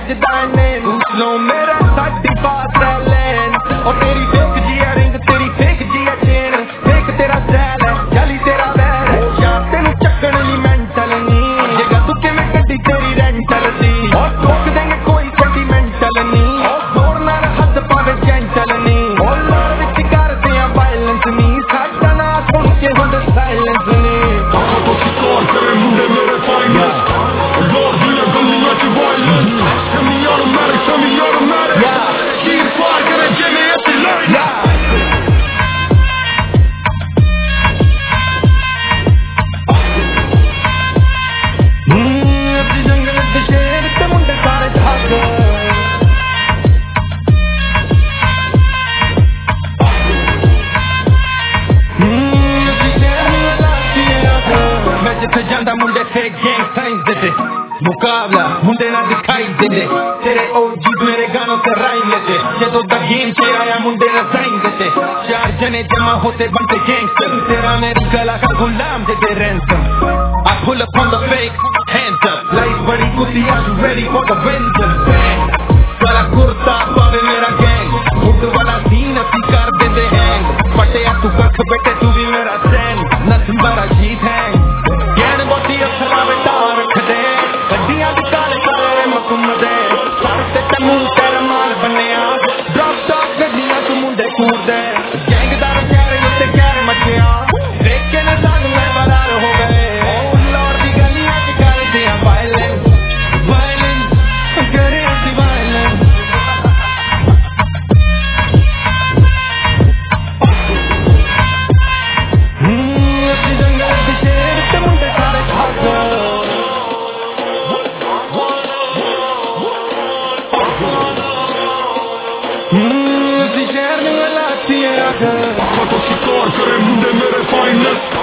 ਵੱਜਦਾ ਨੇ ਸੁਣੋ ਮੇਰਾ ਸਾਡੀ ਬਾਤ ਲੈਣ ਉਹ ਤੇਰੀ ਫੇਕ ਜੀ ਆ ਰਿੰਗ ਤੇਰੀ ਫੇਕ ਜੀ ਆ ਚੇਨ ਫੇਕ ਤੇਰਾ ਸਟਾਈਲ ਹੈ ਜਾਲੀ ਤੇਰਾ ਵੈਰ ਹੈ ਯਾਰ ਤੈਨੂੰ ਚੱਕਣ ਲਈ ਮੈਂਟਲ ਨਹੀਂ ਜਗਾ ਤੂੰ ਕਿਵੇਂ ਕੱਢੀ ਤੇਰੀ ਰੈਂਟਲ ਦੀ ਉਹ ਠੋਕ ਦੇਂਗੇ ਕੋਈ ਸੈਂਟੀਮੈਂਟਲ ਨਹੀਂ ਉਹ ਜ਼ੋਰ ਨਾਲ ਹੱਥ ਪਾਵੇ ਜੈਂਟਲ ਨਹੀਂ ਉਹ ਲੋੜ ਵਿੱਚ ਕਰਦੇ ਆ ਵਾਇਲੈਂਸ ਨਹੀਂ ਸਾਡਾ ਨਾ ਸੁਣ ਕੇ ਹੁੰਦੇ ਸਾਇਲੈਂਸ ਨਹੀਂ ਮੁੰਡੇ ਮੇਰੇ ਫਾਈਨੈਂਸ ਲੋਰ ਦੀਆਂ ਗਲੀਆਂ ਚ ਵਾਇਲੈਂਸ ਸੈਮੀ ਆਟੋਮੈਟਿਕ ਕੀਰ ਫਾਰ ਕਰੇ ਜਿਵੇਂ ਅਸੀਂ ਲਾਈਨ ਅਸੀਂ ਜੰਗਲ ਦੇ ਸ਼ੇਰ ਤੇ ਮੁੰਡੇ ਸਾਰੇ ਠੱਗ ਜਿੱਥੇ ਜਾਂਦਾ ਮੁੰਡੇ ਤੇ ਗੈਂਗ ਸਾਈਨਸ ਦੇ ਮੁਕਾਬਲਾ ਮੁੰਡੇ ਨਾਲ ਦਿਖਾਈ ਦਿੰਦੇ ਤੇਰੇ OGs ਮੇਰੇ ਗਾਨੋਂ ਤੇ ਰਾਈਮ ਲੈਤੇ ਜਦੋਂ ਦਾ ਗੇਮ ਚ ਆਇਆ ਮੁੰਡੇ ਨੇ ਸਾਈਨ ਦਿੱਤੇ ਚਾਰ ਜਨੇ ਜਮਾ ਹੋਤੇ बनते गैंगस्टर तेरा मेरी गला का गुलाम दे दे ransom I pull up on the fake hands up life बड़ी कुत्ती are you ready for the vengeance bang सारा कुर्ता पावे मेरा gang हुड वाला सीन असी कर देते हैंग पटिया तू कख बेटे तू भी मेरा सैन nothing but a G hang गैन बोती अफसरा बेटा रखदे गड्डियां दी काले काले मकुम दे सर ते तमू तेरा माल बनिया ड्रॉप टॉप गड्डियां तू मुंडे कूद दे गैंगदार प्यारे उत्ते गैर मचिया देख के न सानू मैं बरार हो गए ओ लॉर्ड दी गलियां च करदे आ वायलेंस वायलेंस करे सी वायलेंस ਅਸੀਂ ਜੰਗਲ ਦੇ ਸ਼ੇਰ ਤੇ ਮੁੰਡੇ ਸਾਰੇ ਠੱਗ ਅਸੀਂ ਸ਼ਹਿਰ ਨੂੰ ਲਾਤੀ ਅੱਗ ਸ਼ਿਕਾਰ ਕਰੇ ਮੁੰਡੇ ਮੇਰੇ ਫਾਈਨੈਂਸ